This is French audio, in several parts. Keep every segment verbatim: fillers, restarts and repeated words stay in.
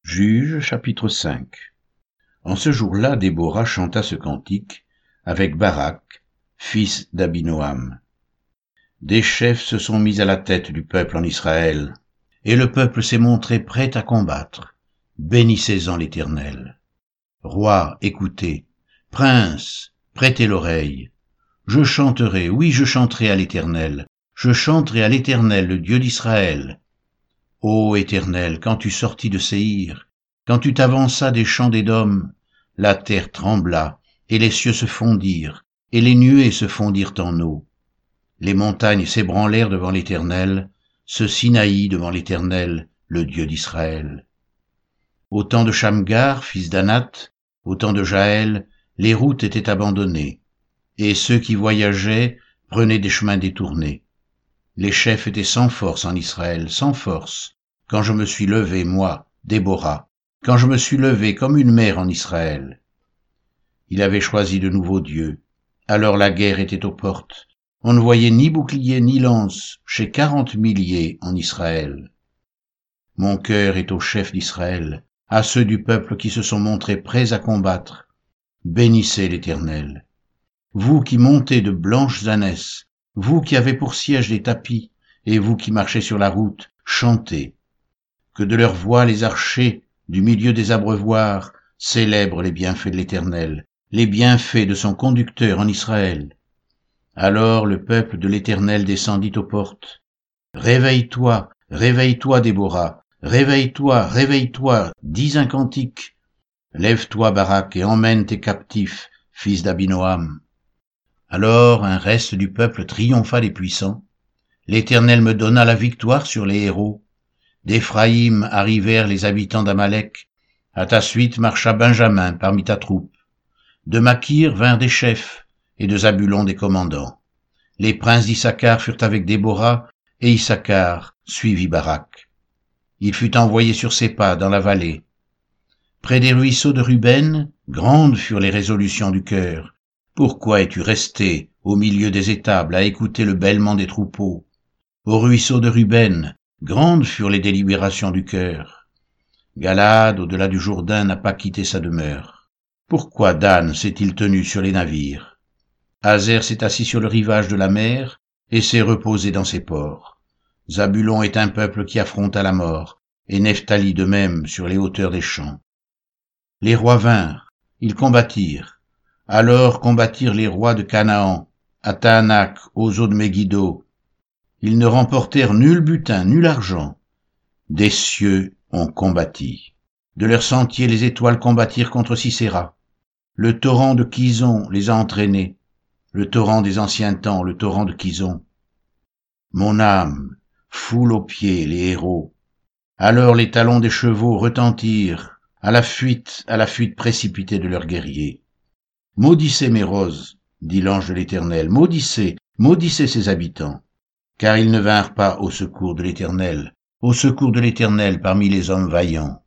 Juges chapitre cinq. En ce jour-là, Déborah chanta ce cantique avec Barak, fils d'Abinoam. Des chefs se sont mis à la tête du peuple en Israël, et le peuple s'est montré prêt à combattre. Bénissez-en l'Éternel. Rois, écoutez. Princes, prêtez l'oreille. Je chanterai, oui, je chanterai à l'Éternel. Je chanterai à l'Éternel, le Dieu d'Israël. Ô Éternel, quand tu sortis de Séhir, quand tu t'avanças des champs d'Édom, la terre trembla, et les cieux se fondirent, et les nuées se fondirent en eau. Les montagnes s'ébranlèrent devant l'Éternel, ce Sinaï devant l'Éternel, le Dieu d'Israël. Au temps de Shamgar, fils d'Anath, au temps de Jaël, les routes étaient abandonnées, et ceux qui voyageaient prenaient des chemins détournés. Les chefs étaient sans force en Israël, sans force, quand je me suis levé, moi, Déborah, quand je me suis levé comme une mère en Israël. Il avait choisi de nouveaux dieux. Alors la guerre était aux portes. On ne voyait ni bouclier ni lance chez quarante milliers en Israël. Mon cœur est aux chefs d'Israël, à ceux du peuple qui se sont montrés prêts à combattre. Bénissez l'Éternel. Vous qui montez de blanches ânesses, vous qui avez pour siège des tapis, et vous qui marchez sur la route, chantez. Que de leur voix les archers, du milieu des abreuvoirs, célèbrent les bienfaits de l'Éternel, les bienfaits de son conducteur en Israël. Alors le peuple de l'Éternel descendit aux portes. Réveille-toi, réveille-toi, Déborah, réveille-toi, réveille-toi, dis un cantique. Lève-toi, Barak, et emmène tes captifs, fils d'Abinoam. Alors un reste du peuple triompha des puissants. L'Éternel me donna la victoire sur les héros. D'Éphraïm arrivèrent les habitants d'Amalek. À ta suite marcha Benjamin parmi ta troupe. De Makir vinrent des chefs, et de Zabulon des commandants. Les princes d'Issachar furent avec Déborah, et Issachar suivit Barak. Il fut envoyé sur ses pas dans la vallée. Près des ruisseaux de Ruben, grandes furent les résolutions du cœur. Pourquoi es-tu resté au milieu des étables à écouter le bêlement des troupeaux? Au ruisseau de Ruben, grandes furent les délibérations du cœur. Galaad, au-delà du Jourdain, n'a pas quitté sa demeure. Pourquoi Dan s'est-il tenu sur les navires? Azer s'est assis sur le rivage de la mer et s'est reposé dans ses ports. Zabulon est un peuple qui affronta la mort, et Nephtali de même sur les hauteurs des champs. Les rois vinrent, ils combattirent. Alors combattirent les rois de Canaan, à Taanac, aux eaux de Megiddo. Ils ne remportèrent nul butin, nul argent. Des cieux ont combattu. De leur sentier les étoiles combattirent contre Sisera. Le torrent de Kison les a entraînés. Le torrent des anciens temps, le torrent de Kison. Mon âme foule aux pieds les héros. Alors les talons des chevaux retentirent, à la fuite, à la fuite précipitée de leurs guerriers. Maudissez mes roses, dit l'ange de l'Éternel, maudissez, maudissez ses habitants, car ils ne vinrent pas au secours de l'Éternel, au secours de l'Éternel parmi les hommes vaillants.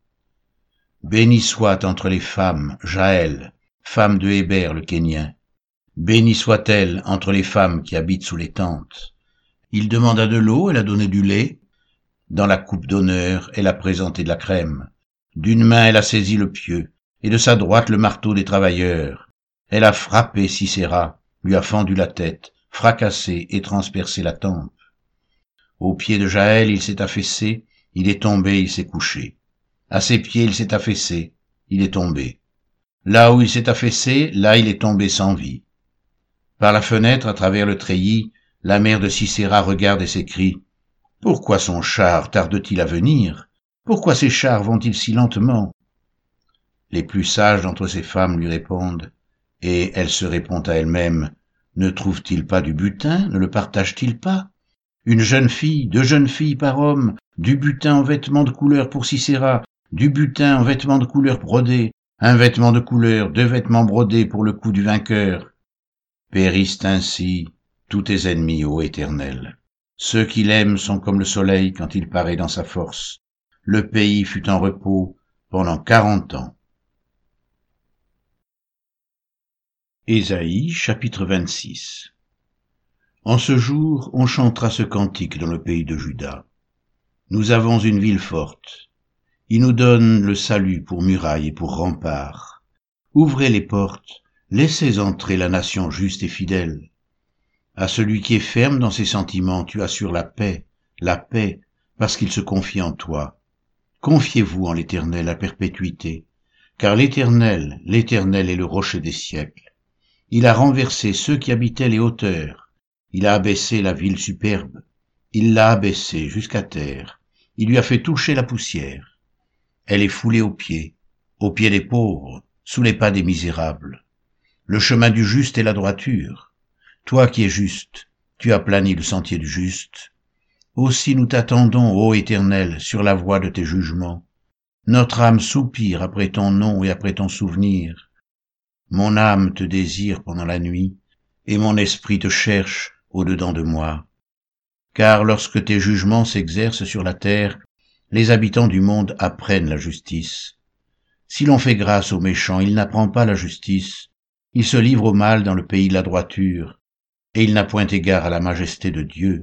Béni soit entre les femmes Jaël, femme de Héber le Kénien. Béni soit-elle entre les femmes qui habitent sous les tentes. Il demanda de l'eau, elle a donné du lait. Dans la coupe d'honneur, elle a présenté de la crème. D'une main, elle a saisi le pieu, et de sa droite le marteau des travailleurs. Elle a frappé Sisera, lui a fendu la tête, fracassé et transpercé la tempe. Au pied de Jaël, il s'est affaissé, il est tombé, il s'est couché. À ses pieds, il s'est affaissé, il est tombé. Là où il s'est affaissé, là il est tombé sans vie. Par la fenêtre, à travers le treillis, la mère de Sisera regarde et s'écrie « Pourquoi son char tarde-t-il à venir? Pourquoi ses chars vont-ils si lentement ?» Les plus sages d'entre ces femmes lui répondent, et elle se répond à elle-même « Ne trouve-t-il pas du butin? Ne le partage-t-il pas? Une jeune fille, deux jeunes filles par homme, du butin en vêtements de couleur pour Sisera, du butin en vêtements de couleur brodés, un vêtement de couleur, deux vêtements brodés pour le cou du vainqueur. Périssent ainsi tous tes ennemis, ô Éternel. Ceux qui l'aiment sont comme le soleil quand il paraît dans sa force. Le pays fut en repos pendant quarante ans. Ésaïe, chapitre vingt-six. En ce jour, on chantera ce cantique dans le pays de Juda. Nous avons une ville forte. Il nous donne le salut pour muraille et pour rempart. Ouvrez les portes, laissez entrer la nation juste et fidèle. À celui qui est ferme dans ses sentiments, tu assures la paix, la paix, parce qu'il se confie en toi. Confiez-vous en l'Éternel à perpétuité, car l'Éternel, l'Éternel est le rocher des siècles. Il a renversé ceux qui habitaient les hauteurs, il a abaissé la ville superbe, il l'a abaissée jusqu'à terre, il lui a fait toucher la poussière. Elle est foulée aux pieds, aux pieds des pauvres, sous les pas des misérables. Le chemin du juste est la droiture. Toi qui es juste, tu as plani le sentier du juste. Aussi nous t'attendons, ô Éternel, sur la voie de tes jugements. Notre âme soupire après ton nom et après ton souvenir. Mon âme te désire pendant la nuit, et mon esprit te cherche au-dedans de moi. Car lorsque tes jugements s'exercent sur la terre, les habitants du monde apprennent la justice. Si l'on fait grâce aux méchants, il n'apprend pas la justice. Il se livre au mal dans le pays de la droiture, et il n'a point égard à la majesté de Dieu.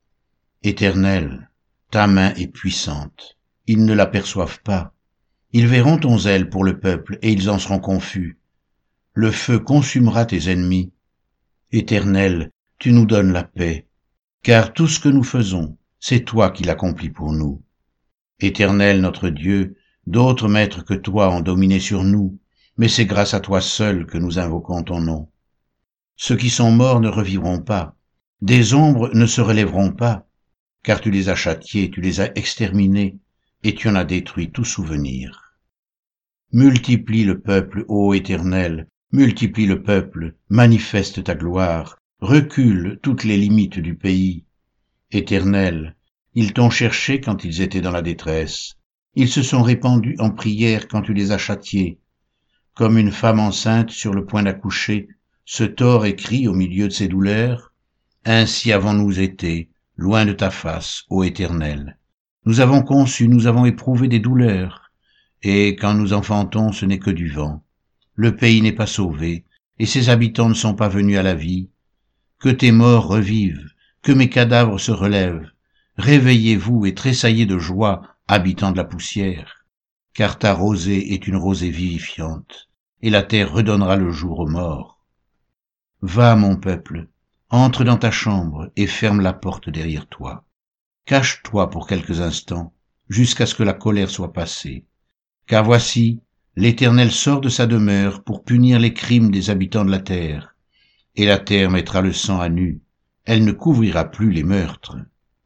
Éternel, ta main est puissante, ils ne l'aperçoivent pas. Ils verront ton zèle pour le peuple, et ils en seront confus. Le feu consumera tes ennemis. Éternel, tu nous donnes la paix, car tout ce que nous faisons, c'est toi qui l'accomplis pour nous. Éternel notre Dieu, d'autres maîtres que toi ont dominé sur nous, mais c'est grâce à toi seul que nous invoquons ton nom. Ceux qui sont morts ne revivront pas, des ombres ne se relèveront pas, car tu les as châtiés, tu les as exterminés, et tu en as détruit tout souvenir. Multiplie le peuple, ô Éternel, multiplie le peuple, manifeste ta gloire, recule toutes les limites du pays. Éternel, ils t'ont cherché quand ils étaient dans la détresse. Ils se sont répandus en prière quand tu les as châtiés. Comme une femme enceinte sur le point d'accoucher, se tord et crie au milieu de ses douleurs. Ainsi avons-nous été, loin de ta face, ô Éternel. Nous avons conçu, nous avons éprouvé des douleurs, et quand nous enfantons, ce n'est que du vent. Le pays n'est pas sauvé, et ses habitants ne sont pas venus à la vie. Que tes morts revivent, que mes cadavres se relèvent. Réveillez-vous et tressaillez de joie, habitants de la poussière, car ta rosée est une rosée vivifiante, et la terre redonnera le jour aux morts. Va, mon peuple, entre dans ta chambre et ferme la porte derrière toi. Cache-toi pour quelques instants, jusqu'à ce que la colère soit passée. Car voici, l'Éternel sort de sa demeure pour punir les crimes des habitants de la terre, et la terre mettra le sang à nu, elle ne couvrira plus les meurtres.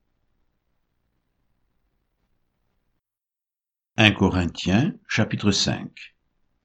un Corinthiens, chapitre cinq.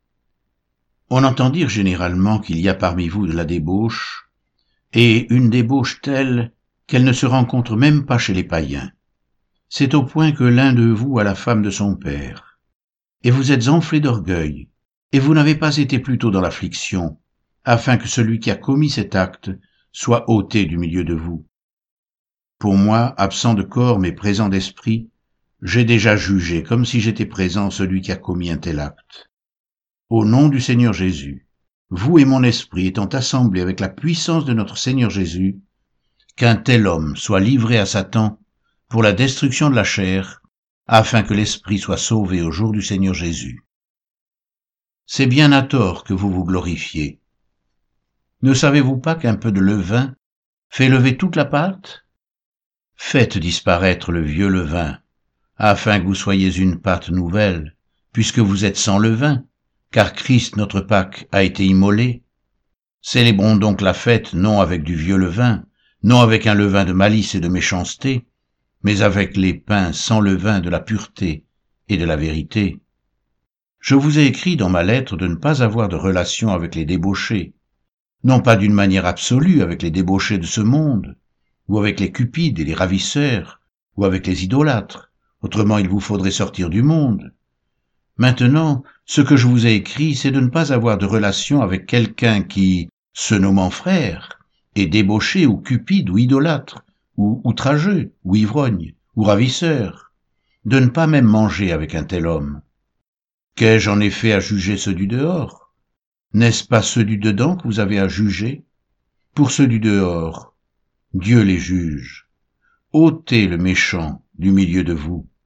On entend dire généralement qu'il y a parmi vous de la débauche, et une débauche telle qu'elle ne se rencontre même pas chez les païens. C'est au point que l'un de vous a la femme de son père. Et vous êtes enflés d'orgueil, et vous n'avez pas été plutôt dans l'affliction, afin que celui qui a commis cet acte soit ôté du milieu de vous. Pour moi, absent de corps mais présent d'esprit, j'ai déjà jugé comme si j'étais présent celui qui a commis un tel acte. Au nom du Seigneur Jésus, vous et mon esprit étant assemblés avec la puissance de notre Seigneur Jésus, qu'un tel homme soit livré à Satan pour la destruction de la chair, afin que l'esprit soit sauvé au jour du Seigneur Jésus. C'est bien à tort que vous vous glorifiez. Ne savez-vous pas qu'un peu de levain fait lever toute la pâte? Faites disparaître le vieux levain, afin que vous soyez une pâte nouvelle, puisque vous êtes sans levain, car Christ notre Pâque a été immolé. Célébrons donc la fête non avec du vieux levain, non avec un levain de malice et de méchanceté, mais avec les pains sans levain de la pureté et de la vérité. Je vous ai écrit dans ma lettre de ne pas avoir de relation avec les débauchés, non pas d'une manière absolue avec les débauchés de ce monde, ou avec les cupides et les ravisseurs, ou avec les idolâtres, autrement il vous faudrait sortir du monde. Maintenant, ce que je vous ai écrit, c'est de ne pas avoir de relation avec quelqu'un qui, se nommant frère, est débauché ou cupide ou idolâtre, ou outrageux, ou ivrogne, ou ravisseur, de ne pas même manger avec un tel homme. Qu'ai-je en effet à juger ceux du dehors? N'est-ce pas ceux du dedans que vous avez à juger? Pour ceux du dehors, Dieu les juge. Ôtez le méchant du milieu de vous.